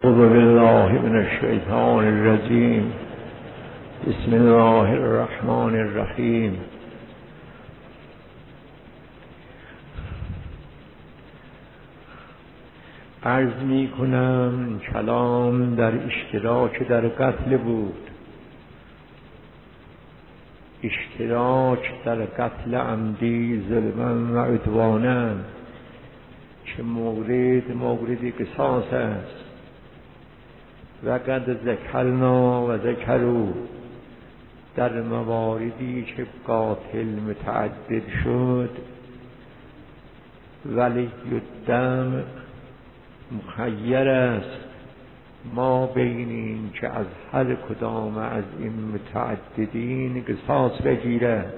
اعوذ بالله من الشیطان الرجیم. بسم الله الرحمن الرحیم. عرض می کنم کلام در اشتراک در قتل بود، اشتراک در قتل عمدی ظلما و عدوانا که مورد قصاص است. و قد ذکرنا و ذکروا، در مواردی که قاتل متعدد شد ولی الدم مخیر است ما بین این که از هر کدام از این متعددین قصاص بگیرد،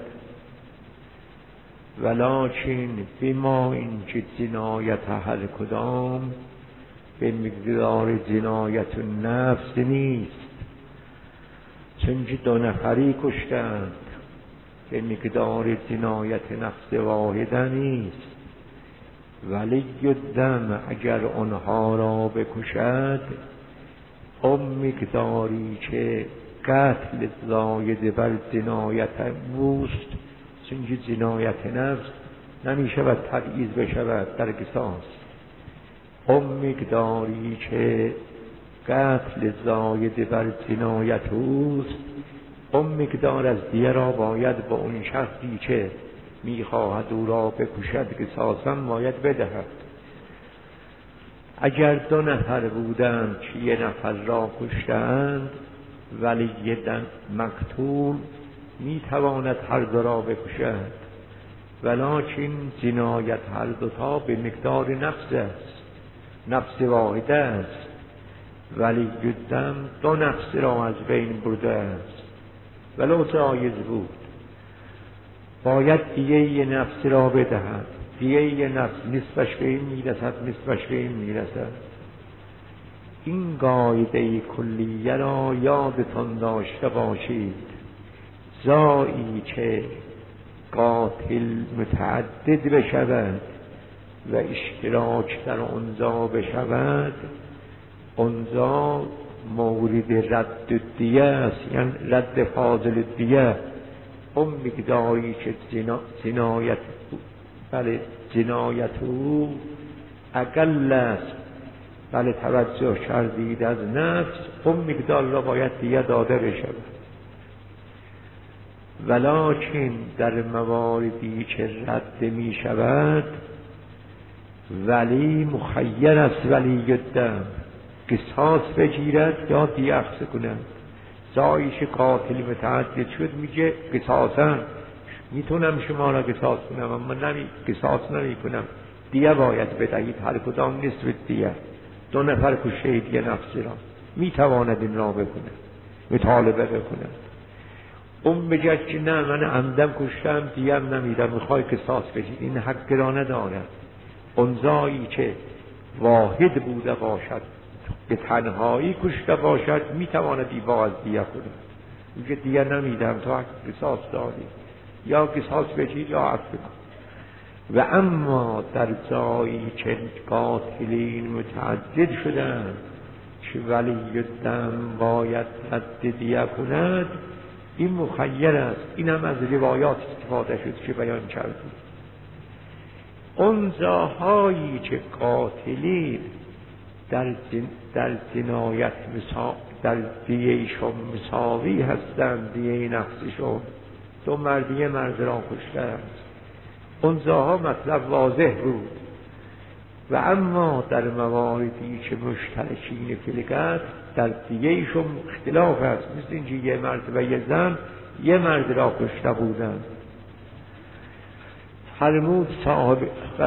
ولکن بما این که جنایت هر کدام به مقدار جنایت النفس نیست، چون که دو نفری کشتند به مقدار جنایت نفس واحده نیست. ولی الدم اگر آنها را بکشد اون مقداری که قتل زاید بر جنایت اوست، چون که جنایت نفس نمیشود تبعیض بشود در قصاص، اون مقداری که قتل زاید بر جنایت اوست اون مقدار از دیه را باید با اون شخصی که میخواهد او را بکشد قصاصا باید بدهد. اگر دو نفر بودند که یه نفر را کشتند ولی یه مقتول میتواند هر دو را بکشد، ولکن جنایت هر دوتا به مقدار نفس است، نفس واحده است. ولی الدم دو نفس را از بین برده است. ولو جایز بود باید دیه یه نفس را بدهد، دیه یه نفس نصفش به این میرسد، نصفش به این میرسد. این قاعده کلیه را یادتان داشته باشید. جایی که قاتل متعدد بشود و اشتراک در آنجا بشود، آنجا مورد رد دیه است، یعنی رد فاضل دیه. اون مقداری که جنایت او اقل است بله توجه کردید از نفس، اون مقدار را باید دیه داده بشود. ولکن در مواردی که رد می شود ولی مخیر است، ولی الدم قصاص بگیرد یا دیه اخذ کند. جایی که قاتل متعدد شد میگه قصاصا میتونم شما را قصاص کنم اما قصاص نمی کنم، دیه باید بدهید، هر کدام نصف دیه. دو نفر کشید یه نفسی را میتواند این را بکنه، مطالبه بکنه. اون بگه که نه من عمدن کشتم دیه هم نمیدم، میخوای قصاص بگید، این حق را ندارد. اون جایی که واحد بوده باشد به تنهایی کشته باشد میتواند ایوا از دیه کنه، میگه دیه نمیدم تو قصاص داری، یا قصاص بگیر یا عفو کن. و اما در جایی که قاتلین متعدد شدند که ولی الدم باید رد دیه کند، این مخیر است. این هم از روایات استفاده شد که بیان کردیم. اون جاهایی که قاتلین در جنایت در دیهشون مساوی هستند، دیه نفسشون، دو مرد یه مرد را کشتند، اون جاها مطلب واضح بود. و اما در مواردی که مشترکین فلقت در دیهشون اختلاف است، مثل اینکه یه مرد و یه زن یه مرد را کشته بودند. فرمود صاحب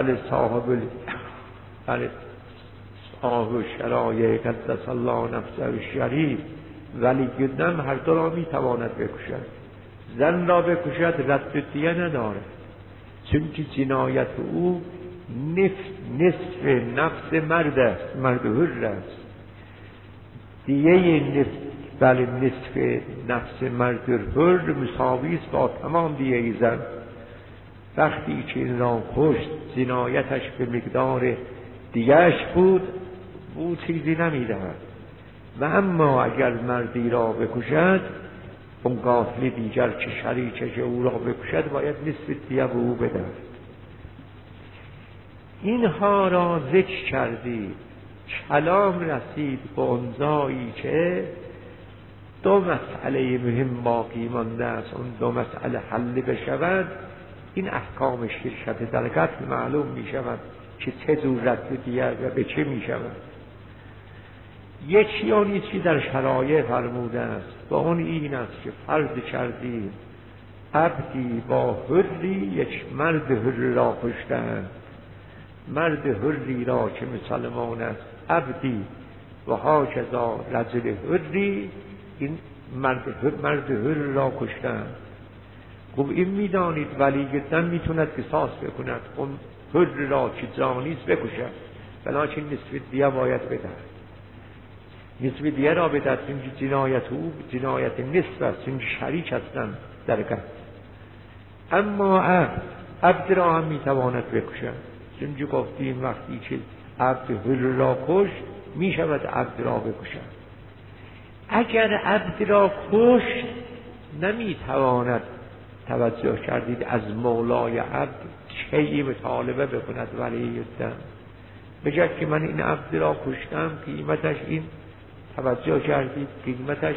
شرایع قدس الله نفسه الشریف، ولی الدم هر دو را میتواند بکشد. زن را بکشد رد دیه ندارد، چون که جنایت او نصف نفس مرد است، مرد حر است. دیه نصف نفس مرد حر مساوی است با تمام دیه زن. وقتی که این را کشت جنایتش به مقدار دیگهش بود، او چیزی نمیدهد. و اما اگر مردی را بکشد، اون قاتل دیگر که شریکش او را بکشد باید نصف دیه به او بدهد. اینها را ذکر کردی. کلام رسید به انزایی که دو مسئله مهم باقی مانده است. اون دو مسئله حل بشود، این احکام شرکت در قتل معلوم می شود که چه جور رد دیه و به چه می شود. یکی آنی چی در شرایع فرموده است و اون این است که فرض کردیم عبدی با حری یک مرد حر را کشتند. مرد حری را که مسلمان است عبدی و هاکذا رجل حری، این مرد حر را کشتند. خب این میدانید ولی گفتن میتوند قصاص بکند، اون حر را که جانیست بکشد، بلکه نصف دیه باید بدهد. نصف دیه را بدهد، چون جنایت او جنایت نصف است، چون شریک هستند در قتل. اما عبد را هم میتواند بکشد، چون گفتیم وقتی که عبد حر را کشت میشود عبد را بکشد. اگر عبد را کشت نمیتواند، توجه کردید، از مولای عبد چه مطالبه بکند ولی الدم، بگه که من این عبد را کشتم، قیمتش این، توجه کردید، قیمتش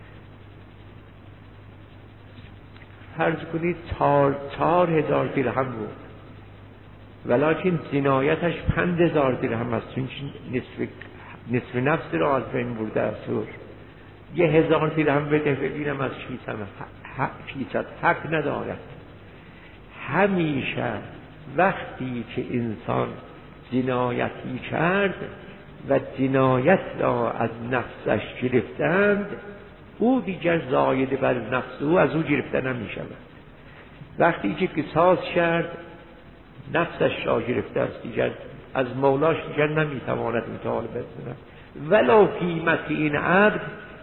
فرض کنید 4,000 درهم بود، ولیکن جنایتش 5,000 درهم است، چون نصف نفس را از بین برده است. 1,000 درهم بده ببینم از کیست حق ندارد. همیشه وقتی که انسان جنایتی کرد و جنایت را از نفسش گرفتند، او دیگر زاید بر نفس او از او گرفته نمی شود. وقتی که قصاص کرد نفسش را گرفته است، دیگر از مولاش دیگر نمی تواند مطالبه کند. ولو قیمت این عبد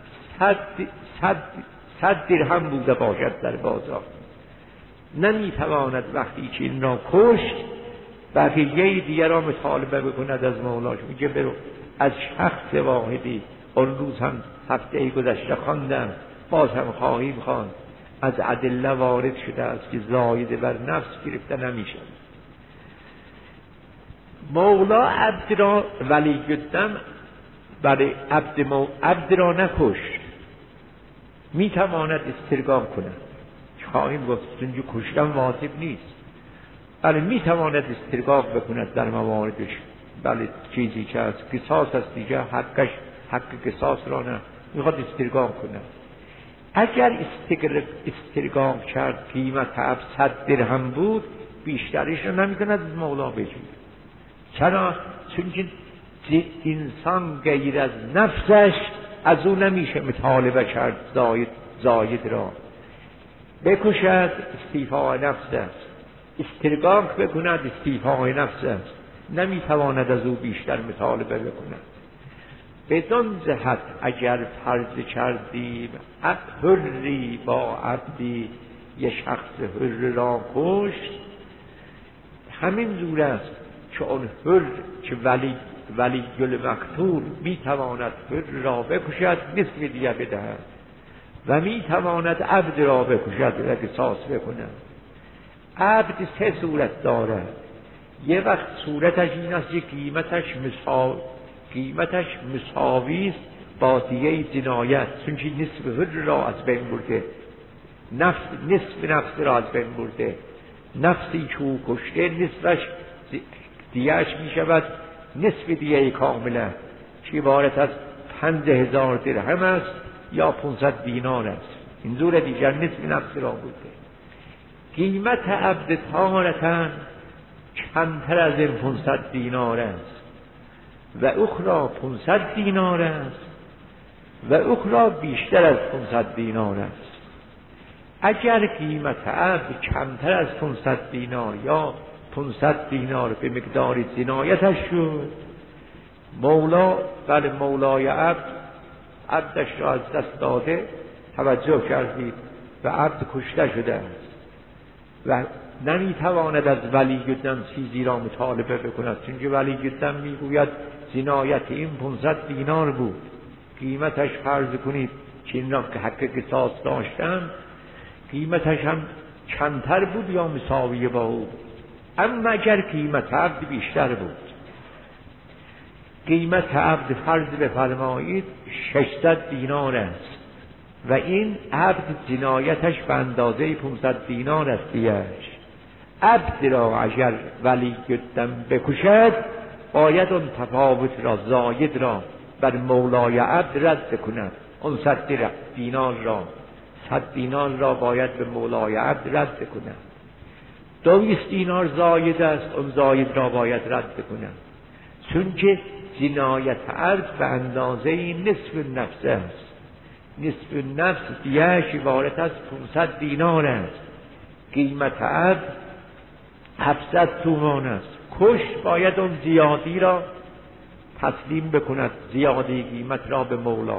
100 درهم بوده باشد در بازار، نمی تواند وقتی که این را کشت بقیه دیگر را مطالبه بکند از مولاش. میگه برو از شخص واحدی، اون روز هم هفته گذشته خواندم، باز هم خواهیم خواند، از ادله وارد شده است که زاید بر نفس گرفته نمیشه. مولا عبد را ولی گفتم برای عبد را نکشت، میتواند استرگام کند. خواهیم گفت چون کشتن واجب نیست، بله میتواند استرگام بکند در مواردش. بله چیزی که از قصاص است دیگه، حق قصاص را نه، میخواد استرگام کند. اگر استرگام کرد قیمت عبد 100 درهم بود، بیشترش را نمیتواند از مولا بگیرد. چرا؟ چون انسان غیر از نفسش از او نمیشه مطالبه کرد زاید را. بکشد استیفاء نفس است، استرگام بکند استیفاء نفس است، نمیتواند از او بیشتر مطالبه بکند. بدون جهت اگر فرض کردیم حری با عبدی یه شخص حر را کشت، همین جور است که اون حر که ولی گل مقتول میتواند حر را بکشد، نصف دیه بدهد، و میتواند عبد را بکشد و قصاص بکند. عبد 3 صورت دارد. یه وقت صورتش این است که قیمتش مساوی است با دیه جنایت، چون که نصف حر را از بین برده، نصف نفس را از بین برده، نفسی که او کشته نصفش دیهش می شود نصف دیه کامله که عبارت از 5,000 درهم است یا 500 دینار است. این زور دیگر نصف نفس را بوده. قیمت عبد تارتن کمتر از این 500 دینار است و اخرى 500 دینار است و اخرى بیشتر از 500 دینار است. اگر قیمت عبد کمتر از 500 دینار یا 500 دینار به مقدار جنایتش شد، مولای عبدش را از دست داده، توجه کردید، و عبد کشته شده است و نمیتواند از ولی گدن چیزی را مطالبه بکند، چون که ولی گدن میگوید جنایت این 500 دینار بود، قیمتش فرض کنید که این را که حق قصاص داشتن قیمتش هم کمتر بود یا مساوی با او، اما اگر قیمت عبد بیشتر بود، قیمت عبد فرض بفرمایید 600 دینار است و این عبد جنایتش به اندازه 500 دینار است دیش، عبد را اگر ولی دم بکشد باید اون تفاوت را زاید را بر مولای عبد رد کند، اون 100 دینار را 100 دینار را باید به مولای عبد رد کند، 200 دینار زاید است، اون زاید را باید رد کند، چون که جنایت عبد به اندازه نصف نفس است، نصف نفس دیش عبارت از 500 دینار است، قیمت عبد 700 تومان است، کشت باید اون زیادی را تسلیم بکند، زیادی قیمت را به مولا،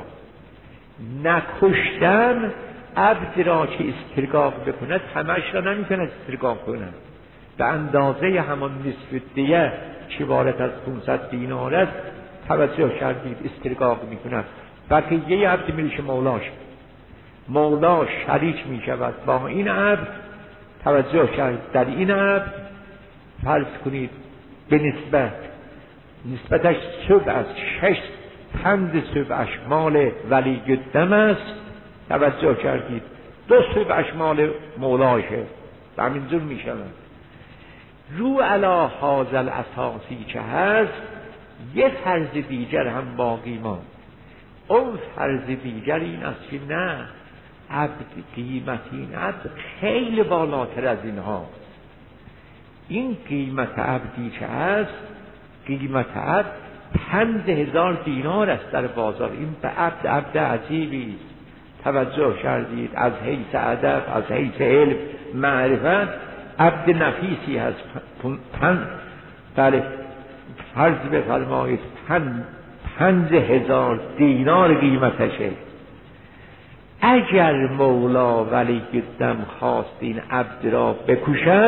نکشتن عبد را که استرقاق بکند همش را نمیتونه استرقاق کند، به اندازه همان نصف دیه که عبارت از 500 دینار است توجه کردید استرقاق میکند، بقیه عبد میشه مولاش، مولا شریک میشود با این عبد، توجه کرد در این عبد فرض کنید به نسبتش سبع از 6 پند سبعش مال ولی دم است، توجه کردید 2 سبعش مال مولاشه و همینجور میشود. رو علا حاضل اساسی که هست یه فرض دیگر هم باقی ماند، اون فرض دیگر این است که نه عبد قیمت این عبد خیلی بالاتر از این هاست، این قیمت عبدی که هست قیمت عبد 5000 دینار است در بازار، این به عبد عجیبی است، توجه کردید از حیث ادب از حیث علم معرفت عبد نفیسی هست، بله فرض بفرمایید 5000 دینار قیمتشه، اگر مولا ولی دم خواست این عبد را بکشد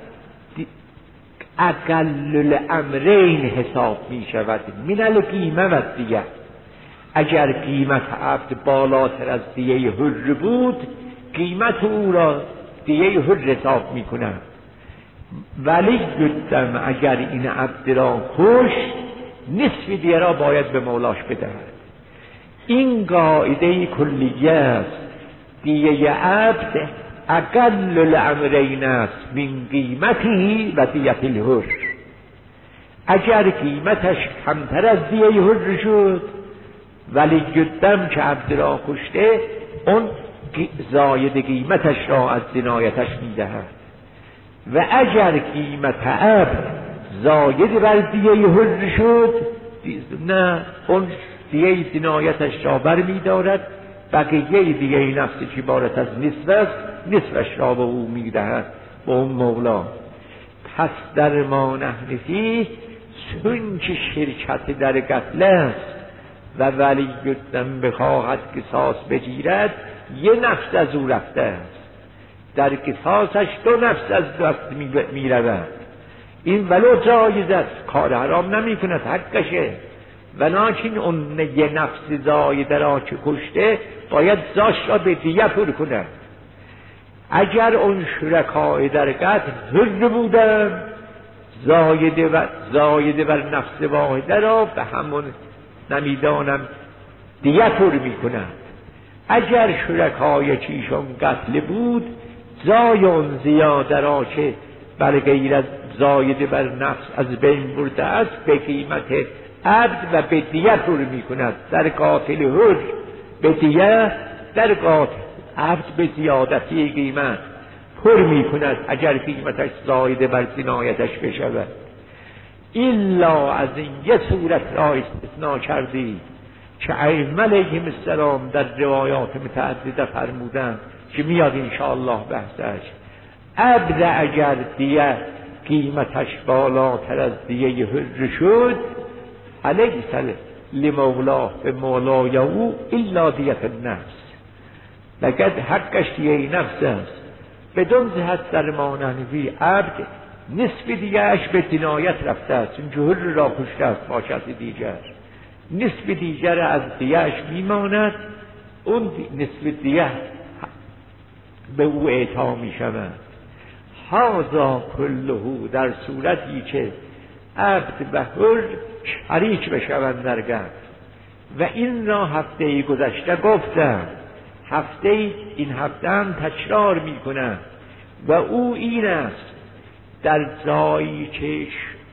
اقل الامرین حساب می شود من القیمه و دیه، اگر قیمت عبد بالاتر از دیه حر بود قیمت او را دیه حر حساب می کند، ولی دم اگر این عبد را کشت نصف دیه را باید به مولاش بدهد، این قاعده کلیه است، دیه عبد اقل الامرین است من قیمتی و دیت الحر، اگر قیمتش کمتر از دیه حر شد ولی دم که عبد را کشته اون زاید قیمتش را از جنایتش میدهد، و اگر قیمت عبد زاید بر دیه حر شد نه اون دیه جنایتش را بر میدارد، بقیه دیگه نفسی که عبارت از نصف است نصفش را به او میدهد به اون مولا. پس در ما نحن فیه چون که شرکت در قتل است و ولی دم بخواهد قصاص بگیرد یه نفس از او رفته است، در قصاصش 2 نفس از دست میرود، این ولو جایز است کار حرام نمی کند حقشه، ولکن اون یه نفس زایده را که کشته باید زاش را به دیه پر کند، اگر اون شرکای در قتل حر بودن زایده بر نفس واحده را به همون نمیدانم دیه پر می کند، اگر شرکای چیشون قتل بود زای اون زیاده را که بر غیر از زایده بر نفس از بین برده است به قیمت عبد و به دیه پر می کند، در قاتل حر به دیه، در قاتل عبد به زیادتی قیمت پر می کند اگر قیمتش زایده بر جنایتش بشود، الا از این یه صورت را استثناء کردی که ائمه علیهم السلام در روایات متعدده فرمودند که میاد انشاءالله بحثش، عبد اگر دیه قیمتش بالاتر از دیه حر شد علیه لمولاه به مولای او الا دیت النفس، لقد حقش دیه نفس است، بدون جهت در ماننوی عبد نصف دیگرش به جنایت رفته است، چون جهر را کشته است با کسی دیگر. نصف دیگر از دیهش میماند، اون نصف دیه به او اعطا می شود. هذا کله در صورتی که عبد و حر شریک بشوند در گفت. و این را هفته گذشته گفتم، این هفته هم تکرار می کنم و او این است: در جایی که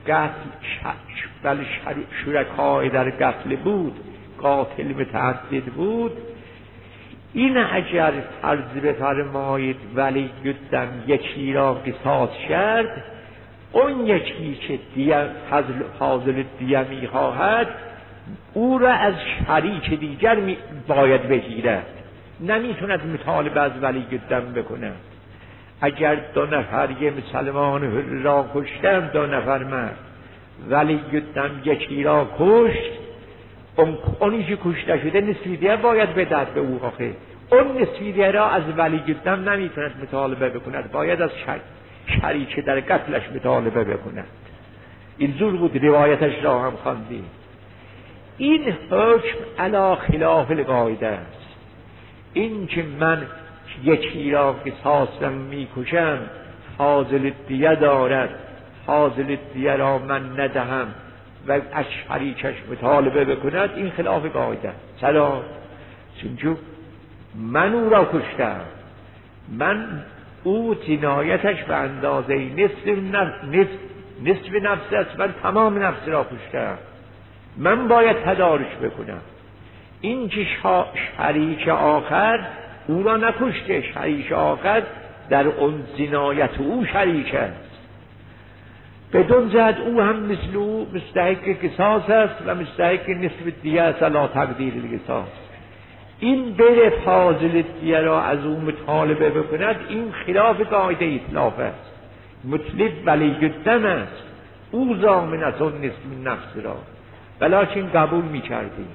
شرکای در قتل بود، قاتل متعدد بود، این اگر فرض بفرمایید ولی گفتم یکی را قصاص کرد، اون یکی که حاضر دیه میخواهد او را از شریک دیگر باید بگیرد، نمیتوند مطالبه از ولی گفتم بکنه. اگر 2 نفر یه مسلمان حر را کشتن، 2 نفر مرد، ولی گفتم یکی را کشت، اونی که کشته شده نصف دیه باید بدهد به او. آخه اون نصف دیه را از ولی گفتم نمیتوند مطالبه بکند، باید از شریک در قتلش مطالبه بکند. این زور بود، روایتش را هم خواندیم. این حکم علی خلاف القاعده است. این که من یکی را قصاص میکشم، حاصل دیه دارد، حاصل دیه را من ندهم و از شریکش مطالبه بکند، این خلاف قاعده. چرا؟ چون من او را کشتم، او جنایتش به اندازه نصف نفس است، من تمام نفس را کشتم، من باید تدارک بکنم. این که شریک آخر او را نکشته، شریک آخر در اون جنایت او شریک است، بدون جهت او هم مثل او مستحق قصاص است و مستحق نصف دیه است علی تقدیر القصاص. این بره فاضل دیه را از او مطالبه بکند، این خلاف قاعده اطلاف است. مطلب ولی گفتن است، او ضامن از اون نصف نفس را، ولکن قبول می کردیم.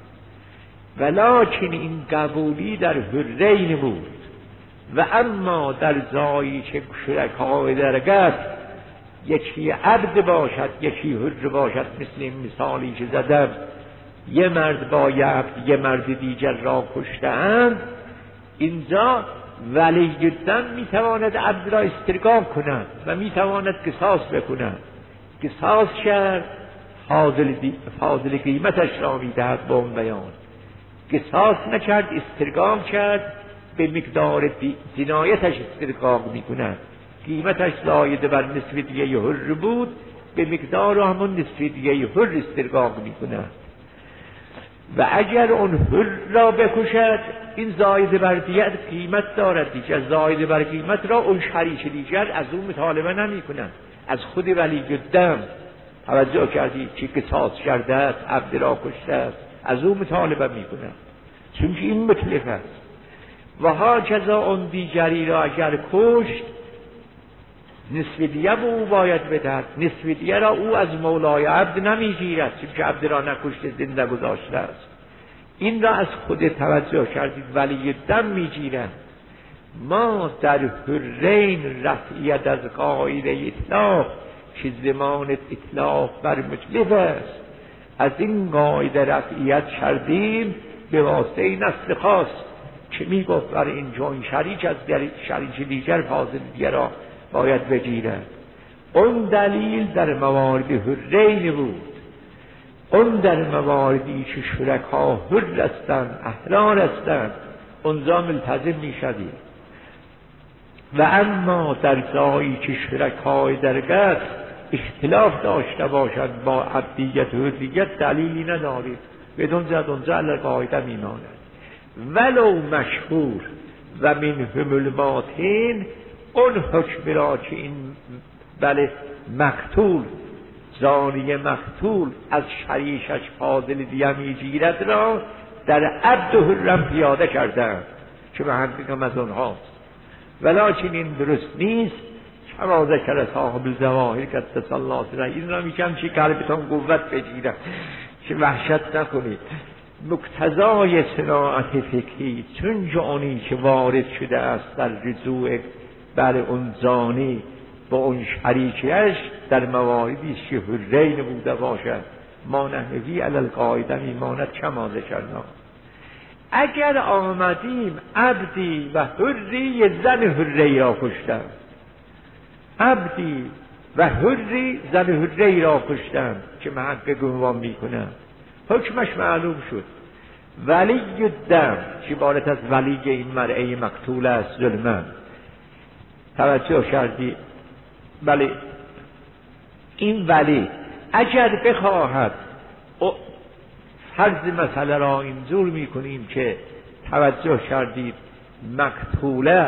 ولکن این قبولی در حرین بود و اما در جایی که شرکای در قتل یکی عبد باشد یکی حر باشد، مثل این مثالی که زدم، یه مرد با یه عبد یه مرد دیگر را کشته‌اند، اینجا ولی گفتن میتواند عبد را استرقاق کند و میتواند قصاص بکند. قصاص کرد، فاضل قیمتش را میدهد با اون بیان. قصاص نکرد، استرقاق کرد، به مقدار جنایتش استرقاق میکند. قیمتش زاید بر نصف دیگه حر بود، به مقدار همون نصف دیگه حر استرقاق میکند. و اگر اون حر را بکشد، این زاید بر دیگر قیمت دارد دیگر، زاید بر قیمت را اون شریک دیگر از اون مطالبه نمی کند. از خود ولی گفتم توجه کردی که قصاص کرده است، عبد را کشته است، از اون مطالبه می کند، چون که این مطلق است. و ها کذا اون دیگری را اگر کشت، نصف دیگه به او باید بدهد. نصف دیگه را او از مولای عبد نمی گیرد، چون که عبد را نکشته زنده گذاشته است. این را از خود توجه کردید ولی دم می گیرد. ما در حرین رفعیت از قاعده اطلاق که زمان اطلاق بر مطلق است، از این قاعده رفعیت کردیم به واسطه نص خاص که می گفت برای این جون شریک از شریک دیگر فاضل دیگر را باید بگیرد. اون دلیل در موارد حرین بود. اون در مواردی که شرکا حر هستند، احرار هستند، اونجا ملتزم می شدید. و اما در جایی که شرکای در قتل اختلاف داشته باشند با عبدیت و حریت، دلیلی ندارید، بدون زد اونجا قاعده می ماند. ولو مشهور و من همل باطن، اون حکم را که این بله مقتول زانی مقتول از شریکش فاضل دیه میگیرد را در عبد و حرم پیاده کردند که به حقیقت از اونهاست. ولکن این درست نیست. کما ذکر صاحب الظواهر قدس الله سره، این را میگم که قلبتان قوت بگیرد، که وحشت نکنید. مقتضای صناعت فکری، چون جانی که وارد شده است در رجوع بر اون زانی با اون شریکیش در مواردی که حرین بوده باشد ما نحوی علی القاعده میماند کما ذکرنا. اگر آمدیم عبدی و حری زن حری را کشتن، عبدی و حری زن حری را کشتن که محق گمان میکنن، حکمش معلوم شد. ولی الدم که عبارت از ولی این مرعه مقتول است ظلمن. توجه کردی؟ بله این ولی اگر بخواهد فرض مسئله را اینجور میکنیم که توجه کردید مقتوله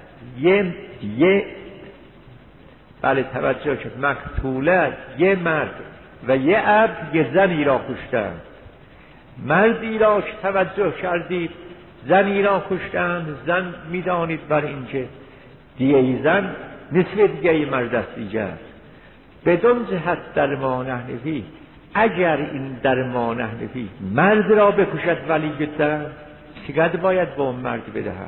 بله توجه کرد مقتوله یه مرد و یه عبد یه زنی را کشتن. مردی را که توجه کردید زنی را کشتن، زن میدانید بر اینکه دیگه زن نصف دیگه مرد است دیگر. بدون جهت در ما نحنفی اگر این در ما نحنفی مرد را بکشد ولی گفتن چقدر باید با مرد بدهد؟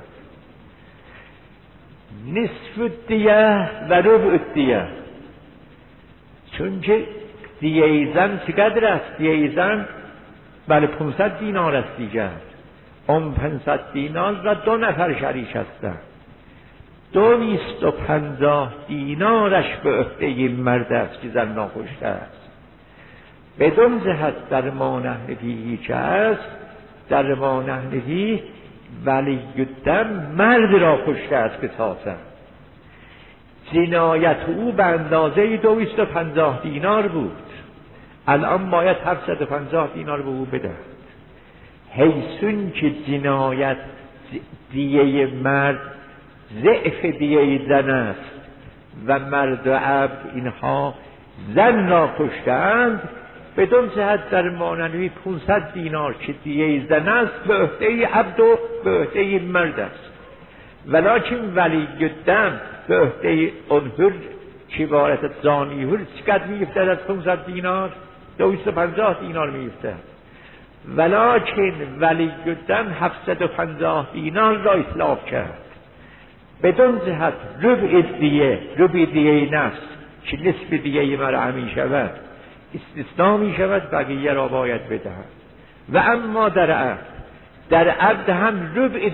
نصف دیه و ربع دیه. چون که دیه زن چقدر است؟ دیه زن بله 500 دینار است دیگر. اون 500 دینار و 2 نفر شریک هستند. 250 دینارش به عهده مرد است که زن ناکشته است. بدون جهت در ما نحنفی که است، در ما نحنفی ولی الدم مرد را کشته است که ساسن. جنایت او به اندازه 250 دینار بود، الان باید 750 دینار به او بدهد. حیثون که جنایت دیه مرد ضعف دیه زن است و مرد و عبد اینها زن را کشتند، بدون جهت در ماننوی 500 دینار که دیه زن است به عهده عبد و به عهده مرد است. ولکن ولی الدم به عهده انهر که عبارت زانی هر چقدر میفتد از 500 دینار؟ 250 دینار میفتد. ولکن ولی الدم 750 دینار را اطلاق کرد. بدون جهت ربع دیه نفس که نصف دیه مرعه می شود استثناء می شود، بقیه را باید بدهد. و اما در عبد هم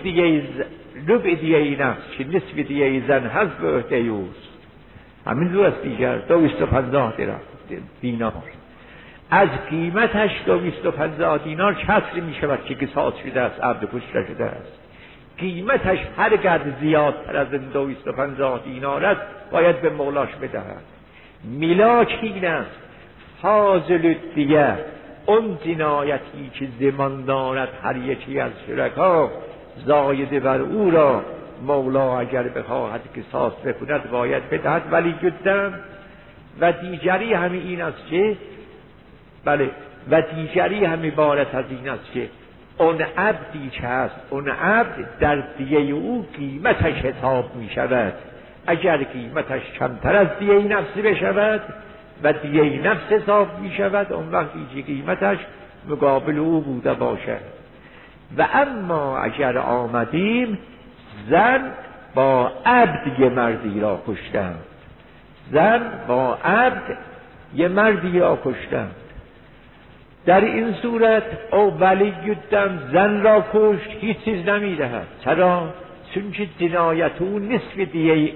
ربع دیه نفس که نصف دیه زن هست به عهده اوست. همین رو است دیگر 250 دینار. از قیمتش 250 دینار کسر می شود که قصاص شده است، عبد کشته شده است. قیمتش هر قدر زیادتر از 250 دینار است باید به مولاش بدهد. میلاک این است فاضل دیگه اون جنایتی که زمان دارد هر یکی از شرکا زایده بر او را مولا اگر بخواهد قصاص بکند باید بدهد. ولی الدم و دیگری همین این است که بله و دیگری هم عبارت از این است که اون عبدی که هست، اون عبد در دیه او قیمتش حساب می شود. اگر قیمتش کمتر از دیه نفسی بشود و دیه نفس حساب می شود، اون وقتی قیمتش مقابل او بوده باشد. و اما اگر آمدیم زن با عبد یه مردی را کشتند، زن با عبد یه مردی را کشتند، در این صورت او ولی الدم زن را کشت هیچ چیز نمیدهد. چرا؟ چون که جنایت او نصف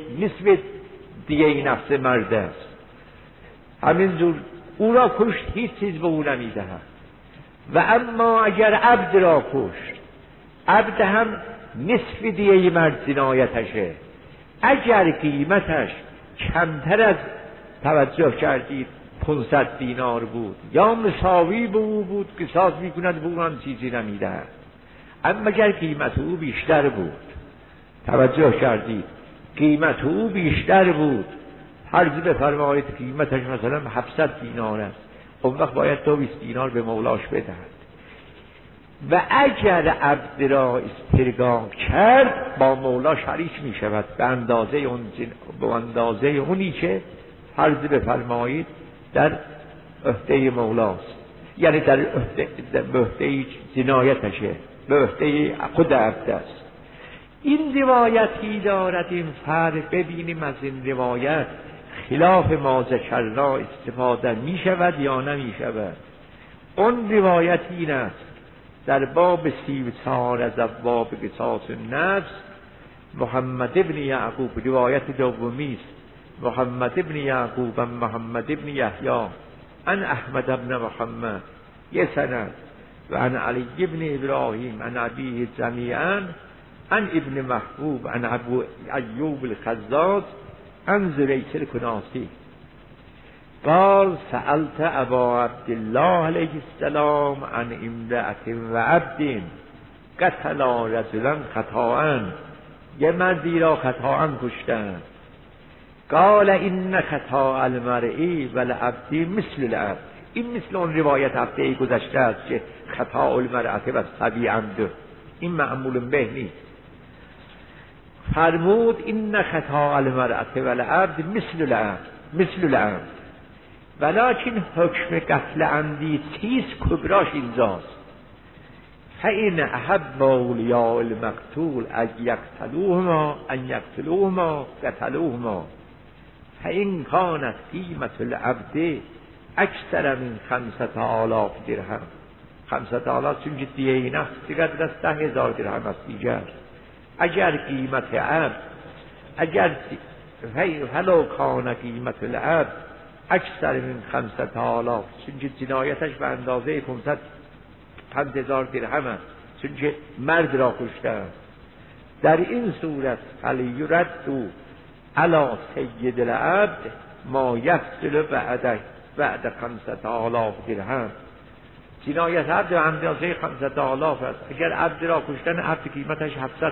دیه نفس مرد است. همینجور او را کشت هیچ چیز به او نمیدهد. و اما اگر عبد را کشت، عبد هم نصف دیه مرد جنایتشه. اگر قیمتش کمتر از توجه کردید 500 دینار بود یا مساوی به او بود قصاص میکند به اون چیزی نمیدهد. اما اگر قیمت او بیشتر بود، توجه کردید قیمت او بیشتر بود، فرض بفرمایید قیمتش مثلا 700 دینار است، اون وقت باید 200 دینار به مولاش بدهد. و اگر عبد را استرگام کرد با مولا شریک می شود به اندازه اونی که فرض بفرمایید در عهده مولاست، یعنی در عهده جنایتشه، به عهده خود عبد است. این روایتی دارد این فرق. ببینیم از این روایت خلاف ما ذکرنا استفاده می شود یا نمی شود. اون روایت این است در باب 34 از ابواب قصاص النفس، محمد ابن یعقوب، روایت دومی است، محمد ابن یعقوب و محمد ابن یحیی عن احمد ابن محمد یه سند و عن علی ابن ابراهیم عن ابیه جمیعا عن ابن محبوب عن ابو ایوب الخزاز عن زریک الکناسی قال سألت ابا عبدالله علیه السلام عن امرأة و عبد قتلا رجلا خطاء، یه مردی را خطاء کشتند. قال این خطاء المرئی و العبد مثل العبد، این مثل اون روایت هفته گذشته است که خطاء المرأة و الصبی عمد، این معمول به نیست. فرمود این خطاء المرأة و العبد مثل العبد ولكن حکم قتل عمدی چیز کبراش اینجاست. فإن احب اولیاء المقتول ان یقتلوهما قتلوهما فإن كانت قیمة العبد اکثر من 5000 درهم، 5000 چون دیه این است دیگر دست 10,000 درهم است دیگر. اگر قیمت عبد فلو کان قیمت العبد اکثر من 5000 چون جنایتش به اندازه 500,000 درهم است، چون مرد را کشته. در این صورت فلیرد علی سید العبد ما یفصل بعد 5000 درهم. جنایت عبد به اندازه 5000 است. اگر عبد را کشتن، عبد قیمتش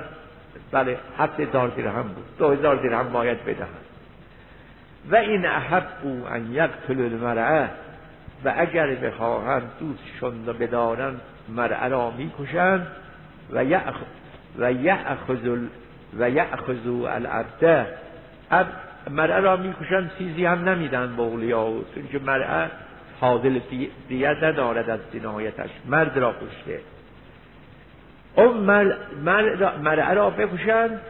7,000 درهم بود، 2000 درهم باید بدهند. و این احبوا ان یقتل المرأة، و اگر بخواهند دوستشون را بدارند مرأة را میکشند. و یأخذوا العبد، مرأة را میکشند، چیزی هم نمیدن به اولیاء، چون که مرأة حاصل دیت ندارد از جنایتش، مرد را کشته. اون مرأة را بکشند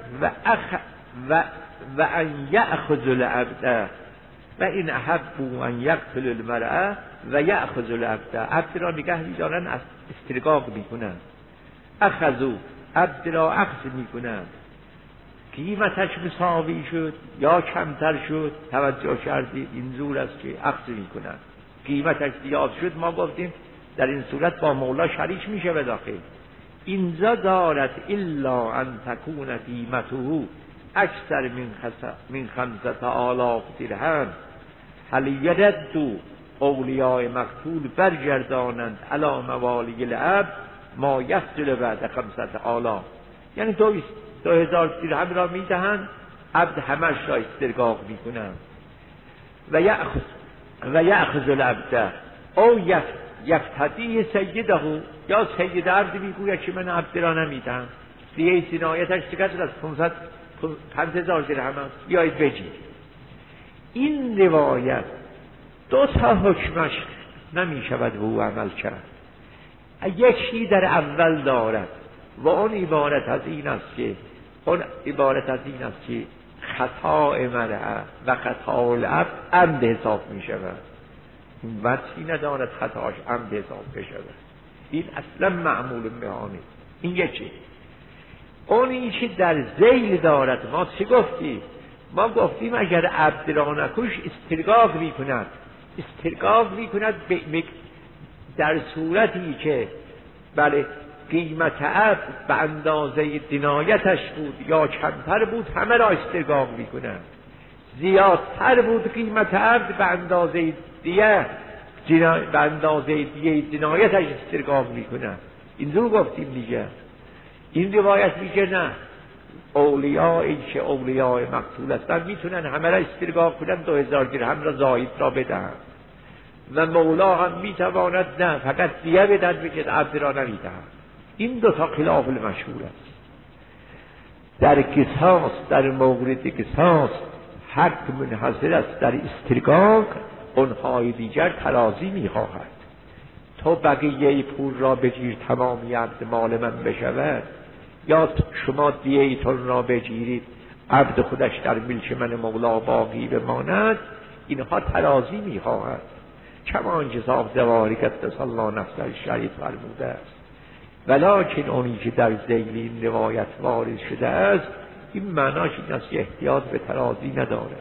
و ان یأخذ العبد، و این احبوا ان یقتل المرأة و یأخذ العبد، عبد را نگه می‌دارن، از استرقاق میکنن. اخذوا، عبد را اخذ میکنن، قیمتش مساوی شد یا کمتر شد، توجه کردید این زور است که اخذ میکنن. قیمتش زیاد شد، ما گفتیم در این صورت با مولا شریک میشه به داخل. اینجا دارد الا ان تکون قیمته اکثر من 5000 درهم، هل یردوا اولیاء مقتول برگردانند علی موالی العبد ما یفصل بعد 5000، یعنی 2000 درهم را میدهند، عبد همش را استرقاق میکنند. و یأخذ العبد او یفتدی سیده، یا سید عبد میگوید که من عبد را نمیدهم، دیگه جنایتش چقدر از 5000 درهم است، بیایید بگید. این روایت دو تا حکمش نمی شود به او عمل کرد. یکی در اول دارد و اون عبارت از این است که خطا مرأة و خطا العبد عمد حساب می شود. این وجهی ندارد خطاش عمد حساب بشود، این اصلا معمول بهانه. این یکی. اونی که در ذیل دارد، ما چی گفتیم؟ ما گفتیم اگر عبد را نکش استرقاق میکند در صورتی که بله قیمت عبد به اندازه جنایتش بود یا کمتر بود، همه را استرقاق میکنند. زیادتر بود قیمت عبد به اندازه دیه جنایتش استرقاق میکنند. اینجور گفتیم دیگه. این روایت میگه نه، اولیاء که اولیاء مقتول هستند میتونن همه را استرقاق کنن، 2000 درهم را زاید را بدن، و مولا هم میتواند نه فقط دیه بدن بگید عبد را نمیدهند. این دو تا خلاف المشهور است. در قصاص، در مورد قصاص حق منحصر است در استرقاق، اونهای دیگر ترازی میخواهد. تو بقیه پول را بگیر تمامی عبد مال من بشود، یا شما دیه‌تون را بگیرید عبد خودش در ملک من مولا باقی بماند، اینها ترازی میخواهد. کمان جزا دواری که الله نفس شریف فرموده است. ولکن اونی که در ذیل این روایت وارد شده است، این معناش این است که احتیاط به ترازی نداره.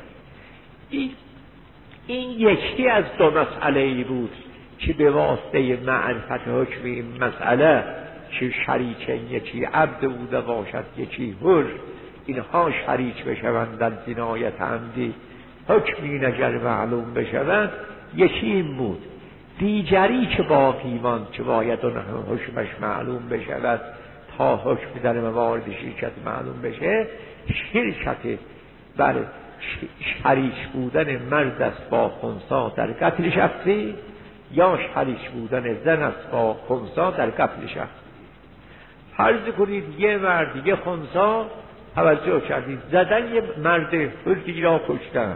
این یکی از دو مسئله بود که به واسطه معرفت حکم این مسئله که شریکین، یکی عبد بوده باشد یکی حر، اینها شریک بشوند در جنایت عمدی، حکمی نگر معلوم بشوند، یکی این بود. دیگری که باقی ماند که باید اون حکمش معلوم بشود تا حکم در موارد شرکت معلوم بشه، شرکت بر شریک بودن مرد است با خنثی در قتل شخصی، یا شریک بودن زن است با خنثی در قتل شخصی. فرض کنید یه مرد یه خنثی توجه کردید زدن یه مرد حری را کشتن.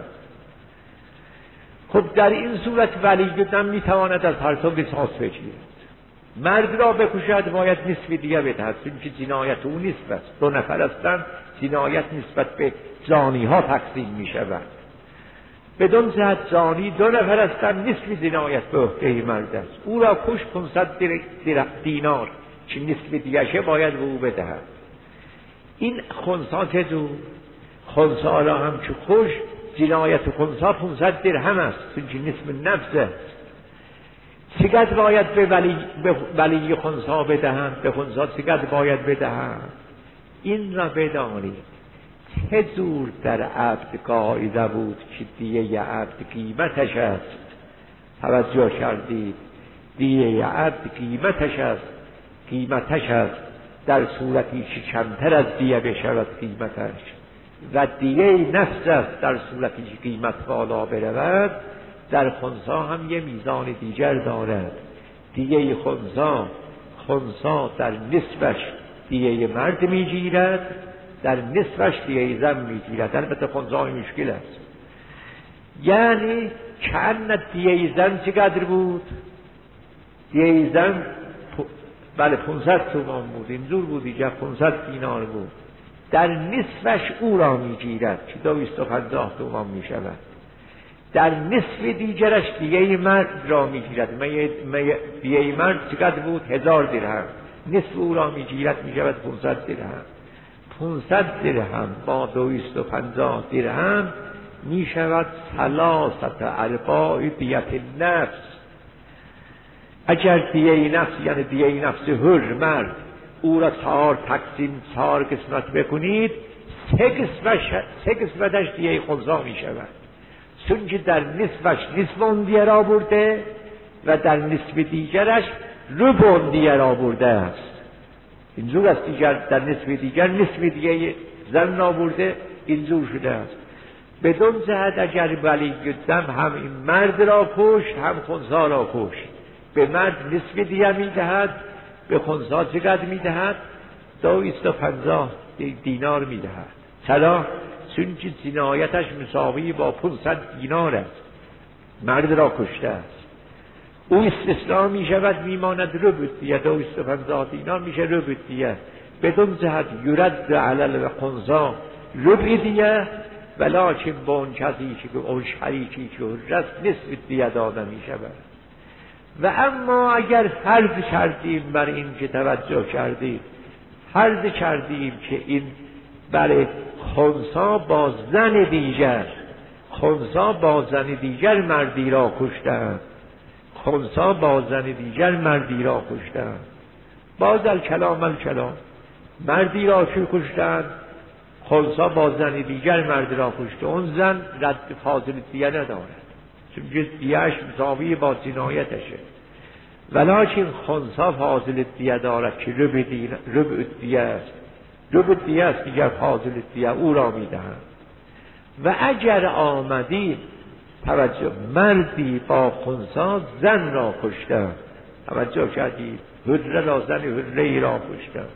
خب در این صورت ولی دم میتواند از هر دو قصاص بگیرد. مرد را بکشد باید نصف دیگه بدهد، چون که جنایت او نیست، بس دو نفر هستند، جنایت نسبت به زانی ها تقسیم می شود. بدون جهت زانی دو نفر هستند، نصف جنایت به عهده مرد است. او را کش 500 دینار که نصف دیگه باید به او بدهد. این خنثی که دو خنثی را هم که کش، جنایت خنثی 500 درهم است، چون که نصف نفس است. چقدر باید به ولی خنثی بدهند؟ به خنثی چقدر باید بدهند؟ این را بدانید چه جور در عبد قاعده بود که دیه عبد قیمتش است. توجه کردید؟ دیه عبد قیمتش است در صورتی که کمتر از دیه بشود قیمتش، و دیه نفس است در صورتی که قیمت بالا برود. در خنثی هم یه میزان دیگر دارد. دیه خنثی در نصفش دیه مرد میگیرد، در نصفش دیه زن میگیرد. البته خنثی مشکل است. یعنی چند دیه زن چقدر بود؟ دیه زن بله 500 تومان بود، اینجور بود دیگه، 500 دینار بود. در نصفش او را میگیرد که 250 تومان میشود. در نصف دیگرش دیگه مرد را میگیرد. دیگه مرد چقدر بود؟ 1000 درهم. نصف او را میگیرد میشود 500 درهم. 500 درهم با 250 درهم میشود 3 دیت نفس. اگر دیه نفس یعنی دیه نفس حر مرد او را 4 قسمت بکنید، 3 قسمتش دیه خنثی میشود، چون که در نصفش نصف اون دیه را برده و در نصف دیگرش ربع اون دیه را برده است. اینجور است دیگر، در نصف دیگر نصف دیگه زن را برده، اینجور شده است. بدون جهت اگر ولی دم هم این مرد را کشت هم خنثی را کشت، به مرد نصف دیگه میدهد، به خنثی چقدر میدهد؟ 250 دینار میدهد. چرا؟ چون که جنایتش مساوی با 500 دینار است، مرد را کشته است. او استثناء می شود، میماند ربع دیه، 250 دینار میشه ربع دیه. بدون جهت یرد علل و خنثی ربع دیه، ولکن با اون کسی که اون شریکی که رست نصف دیه داده می شود. و اما اگر فرض کردیم بر این که توجه کردیم، فرض کردیم که این برای خنثی با زن دیگر مردی را کشتند، باز الکلام مردی را که کشتند، خنثی با زن دیگر مرد را کشته، اون زن رد فاضل دیه ندارد، چون دیهش مساوی با جنایتشه. ولکن خنثی فاضل دیه دارد که ربع دیه است، دیگر فاضل دیه او را میدهند. و اگر آمدی توجه، مردی با خنثی زن را کشته، توجه کردید، حره را زن حره را کشته،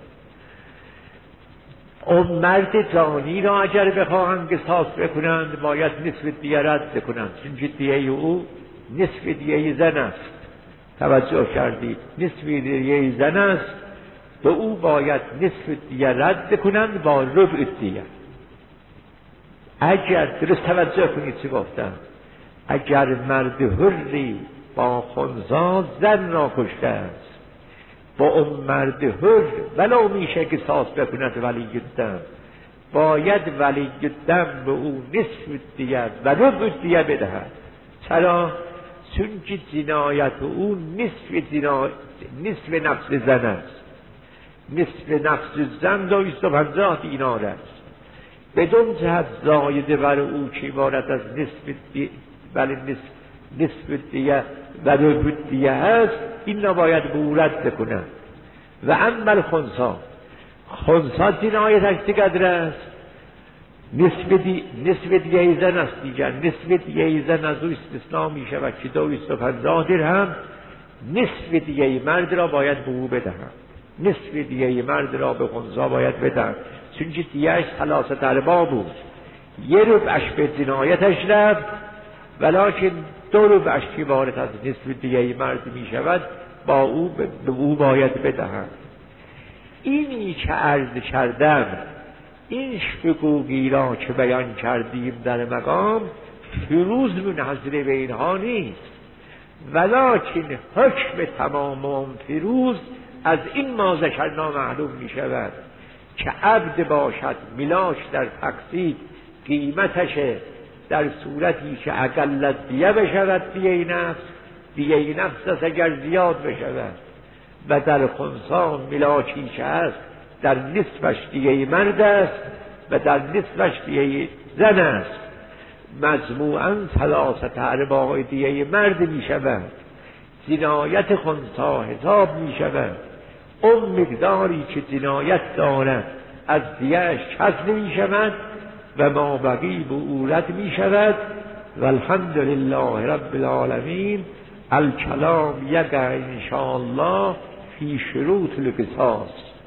اون مرد زانی را اگر بخواهند قصاص بکنند باید نصف دیه رد کنند، چون دیه او نصف دیه زن است. توجه کردید، نصف دیه زن است، به او باید نصف دیه رد کنند با ربع دیه. اگر درست توجه کنید چه گفتم، اگر مرد حری با خنثی زن را کشته است، با اون مرد حر ولو میشه قصاص بکند ولی الدم، باید ولی الدم به او نصف دیه و ربع دیه بدهد. چرا؟ چون که جنایت او نصف نفس زن است. نصف نفس زن 250 دینار است. بدون جهت زایده بر او که عبارت از نصف دیه و ربع دیه هست، این را باید به او رد بکنند. و اما خنثی جنایتش چقدر است؟ نصف دیه زن است دیگر. نصف دیه زن از او استثناء می شود که 250 درهم. نصف دیه مرد را باید به او بدهم. نصف دیه مرد را به خنثی باید بدهم، چون که دیهش 3 ارباع بود. 1 ربعش به جنایتش رفت، ولیکن 2 ربعش که وارد از نصف دیه مرد می شود به او باید بدهم. اینی که عرض کردم، این شقوقی را که بیان کردیم در مقام، فروض منحصر به اینها نیست، ولیکن حکم تمام فروض از این ما ذکرنا معلوم می شود که عبد باشد ملاک در تقسیط قیمتش در صورتی که اقل دیه بشود دیه نفس است اگر زیاد بشود، و در خنثی ملاکی که است در نصفش دیه مرد است و در نصفش دیه زن است. مجموعاً 3 ارباع دیه مرد می شود. جنایت خنثی حساب می شود. اون مقداری که جنایت دارد از دیهش کسر می شود و ما بقی به او رد می شود. والحمد لله رب العالمین. الکلام یقع ان شاء الله فی شروط القصاص.